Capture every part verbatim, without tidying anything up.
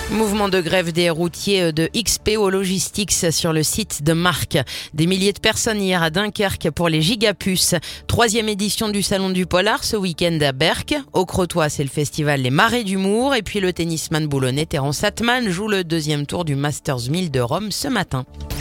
Mouvement de grève des routiers de X P O Logistics sur le site de Marc. Des milliers de personnes hier à Dunkerque pour les gigapuces. Troisième édition du Salon du Polar ce week-end à Berck. Au Crotoy, c'est le festival Les Marais d'Humour. Et puis le tennisman boulonnais Terence Atman joue le deuxième tour du Masters mille de Rome ce matin.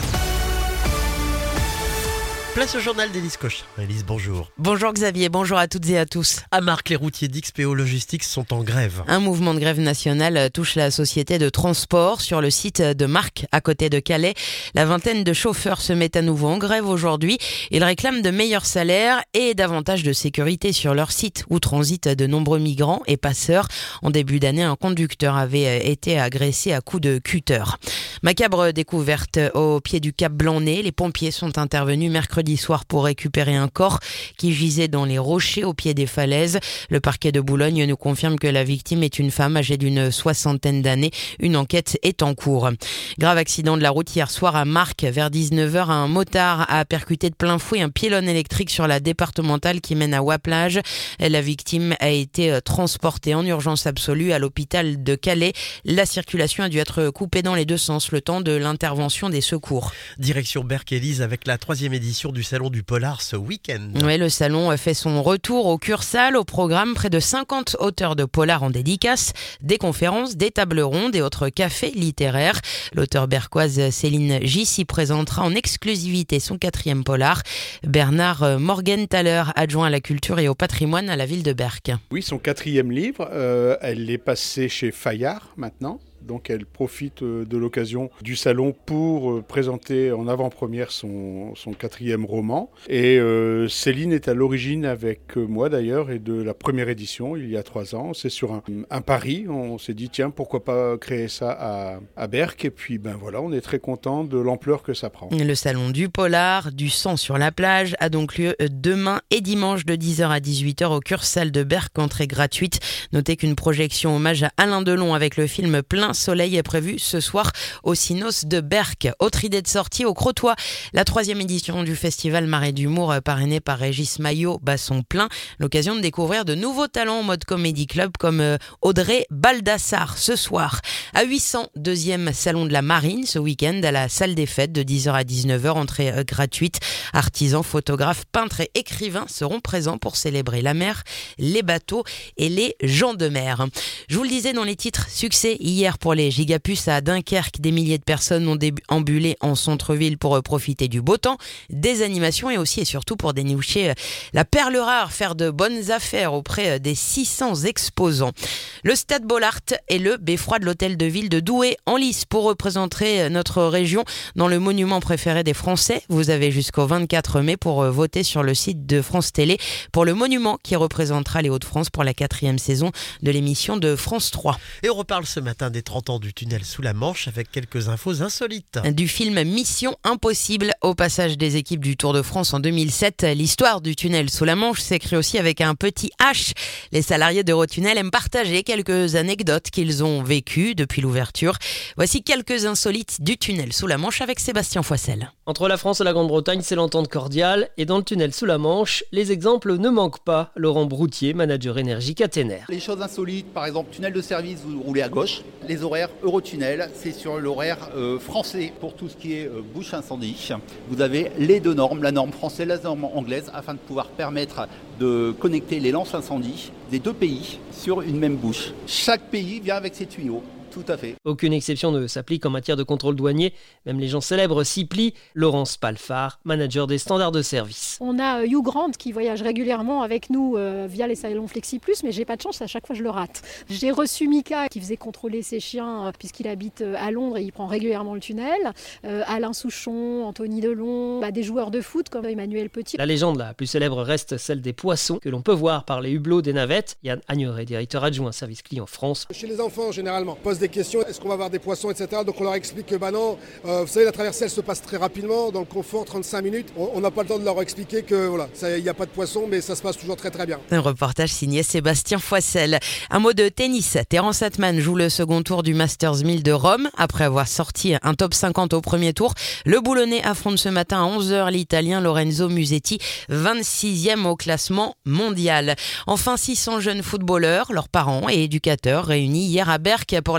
Place au journal d'Élise Cochin. Élise, bonjour. Bonjour Xavier, bonjour à toutes et à tous. À Marc, les routiers d'X P O Logistics sont en grève. Un mouvement de grève nationale touche la société de transport sur le site de Marc, à côté de Calais. La vingtaine de chauffeurs se mettent à nouveau en grève aujourd'hui. Ils réclament de meilleurs salaires et davantage de sécurité sur leur site où transitent de nombreux migrants et passeurs. En début d'année, un conducteur avait été agressé à coups de cutter. Macabre découverte au pied du Cap Blanc-Nez. Les pompiers sont intervenus mercredi soir pour récupérer un corps qui gisait dans les rochers au pied des falaises. Le parquet de Boulogne nous confirme que la victime est une femme âgée d'une soixantaine d'années. Une enquête est en cours. Grave accident de la route hier soir à Marc. Vers dix-neuf heures, un motard a percuté de plein fouet un pylône électrique sur la départementale qui mène à Waplage. La victime a été transportée en urgence absolue à l'hôpital de Calais. La circulation a dû être coupée dans les deux sens le temps de l'intervention des secours. Direction Berck-Élise avec la troisième édition du Salon du Polar ce week-end. Oui, le salon fait son retour au Cursal. Au programme, près de cinquante auteurs de polar en dédicace, des conférences, des tables rondes et autres cafés littéraires. L'auteure berquoise Céline J s'y présentera en exclusivité son quatrième polar. Bernard Morgenthaler, adjoint à la culture et au patrimoine à la ville de Berck. Oui, son quatrième livre, euh, elle est passée chez Fayard maintenant. Donc elle profite de l'occasion du salon pour présenter en avant-première son, son quatrième roman. Et euh, Céline est à l'origine avec moi d'ailleurs et de la première édition il y a trois ans. C'est sur un, un pari. On s'est dit tiens pourquoi pas créer ça à, à Berck. Et puis ben voilà, on est très content de l'ampleur que ça prend. Le salon du polar, du sang sur la plage, a donc lieu demain et dimanche de dix heures à dix-huit heures au Cursal de Berck, entrée gratuite. Notez qu'une projection hommage à Alain Delon avec le film Plein Soleil est prévu ce soir au Cinos de Berck. Autre idée de sortie au Crotoy, la troisième édition du festival Marais d'Humour parrainé par Régis Maillot bat son plein. L'occasion de découvrir de nouveaux talents en mode comédie club comme Audrey Baldassar ce soir. À huit cents, deuxième salon de la marine ce week-end à la salle des fêtes de dix heures à dix-neuf heures, entrée gratuite. Artisans, photographes, peintres et écrivains seront présents pour célébrer la mer, les bateaux et les gens de mer. Je vous le disais dans les titres, succès hier pour les gigapuces à Dunkerque. Des milliers de personnes ont déambulé en centre-ville pour profiter du beau temps, des animations et aussi et surtout pour dénicher la perle rare, faire de bonnes affaires auprès des six cents exposants. Le Stade Bollaert et le beffroi de l'hôtel de ville de Douai en lice pour représenter notre région dans le monument préféré des Français. Vous avez jusqu'au vingt-quatre mai pour voter sur le site de France Télé pour le monument qui représentera les Hauts-de-France pour la quatrième saison de l'émission de France trois. Et on reparle ce matin des trente ans du tunnel sous la Manche avec quelques infos insolites. Du film Mission Impossible au passage des équipes du Tour de France en deux mille sept. L'histoire du tunnel sous la Manche s'écrit aussi avec un petit H. Les salariés d'Eurotunnel aiment partager quelques anecdotes qu'ils ont vécues depuis l'ouverture. Voici quelques insolites du tunnel sous la Manche avec Sébastien Foissel. Entre la France et la Grande-Bretagne, c'est l'entente cordiale. Et dans le tunnel sous la Manche, les exemples ne manquent pas. Laurent Broutier, manager énergie caténaire. Les choses insolites, par exemple, tunnel de service, vous roulez à gauche. Les horaires Eurotunnel, c'est sur l'horaire euh, français. Pour tout ce qui est euh, bouche incendie, vous avez les deux normes, la norme française et la norme anglaise, afin de pouvoir permettre de connecter les lances incendie des deux pays sur une même bouche. Chaque pays vient avec ses tuyaux. Tout à fait. Aucune exception ne s'applique en matière de contrôle douanier. Même les gens célèbres s'y plient. Laurence Palfard, manager des standards de service. On a Hugh Grant qui voyage régulièrement avec nous euh, via les salons Flexi Plus, mais j'ai pas de chance, à chaque fois je le rate. J'ai reçu Mika qui faisait contrôler ses chiens euh, puisqu'il habite euh, à Londres et il prend régulièrement le tunnel. Euh, Alain Souchon, Anthony Delon, bah, des joueurs de foot comme Emmanuel Petit. La légende la plus célèbre reste celle des poissons que l'on peut voir par les hublots des navettes. Yann Agneret, directeur adjoint service client France. Chez les enfants, généralement, pose des questions, est-ce qu'on va avoir des poissons, et cetera. Donc on leur explique que bah non, euh, vous savez, la traversée elle se passe très rapidement, dans le confort, trente-cinq minutes. On n'a pas le temps de leur expliquer que voilà, il n'y a pas de poissons, mais ça se passe toujours très très bien. Un reportage signé Sébastien Foissel. Un mot de tennis. Terence Atman joue le second tour du Masters mille de Rome. Après avoir sorti un top cinquante au premier tour, le Boulonnais affronte ce matin à onze heures l'Italien Lorenzo Musetti, vingt-sixième au classement mondial. Enfin, six cents jeunes footballeurs, leurs parents et éducateurs réunis hier à Berck pour la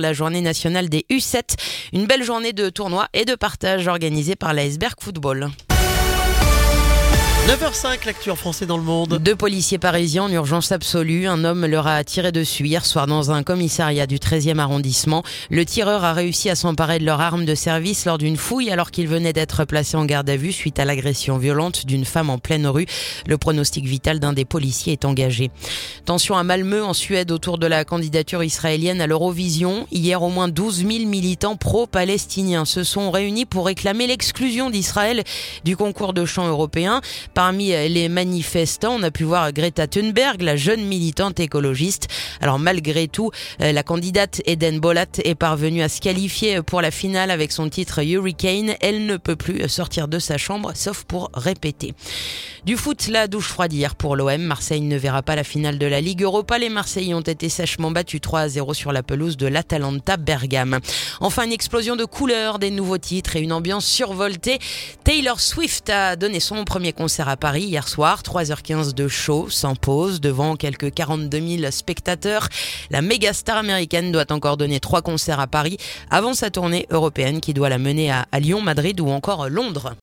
la journée nationale des U sept. Une belle journée de tournoi et de partage organisée par l'Iceberg Football. neuf heures cinq, l'actu en français dans le monde. Deux policiers parisiens en urgence absolue. Un homme leur a tiré dessus hier soir dans un commissariat du treizième arrondissement. Le tireur a réussi à s'emparer de leur arme de service lors d'une fouille alors qu'il venait d'être placé en garde à vue suite à l'agression violente d'une femme en pleine rue. Le pronostic vital d'un des policiers est engagé. Tension à Malmö en Suède autour de la candidature israélienne à l'Eurovision. Hier, au moins douze mille militants pro-palestiniens se sont réunis pour réclamer l'exclusion d'Israël du concours de chant européen. Parmi les manifestants, on a pu voir Greta Thunberg, la jeune militante écologiste. Alors malgré tout, la candidate Eden Bolat est parvenue à se qualifier pour la finale avec son titre Hurricane. Elle ne peut plus sortir de sa chambre, sauf pour répéter. Du foot, la douche froide hier pour l'O M. Marseille ne verra pas la finale de la Ligue Europa. Les Marseillais ont été sèchement battus trois à zéro sur la pelouse de l'Atalanta Bergame. Enfin, une explosion de couleurs, des nouveaux titres et une ambiance survoltée. Taylor Swift a donné son premier concert à Paris hier soir, trois heures quinze de show, sans pause, devant quelques quarante-deux mille spectateurs. La méga star américaine doit encore donner trois concerts à Paris avant sa tournée européenne qui doit la mener à, à Lyon, Madrid ou encore Londres.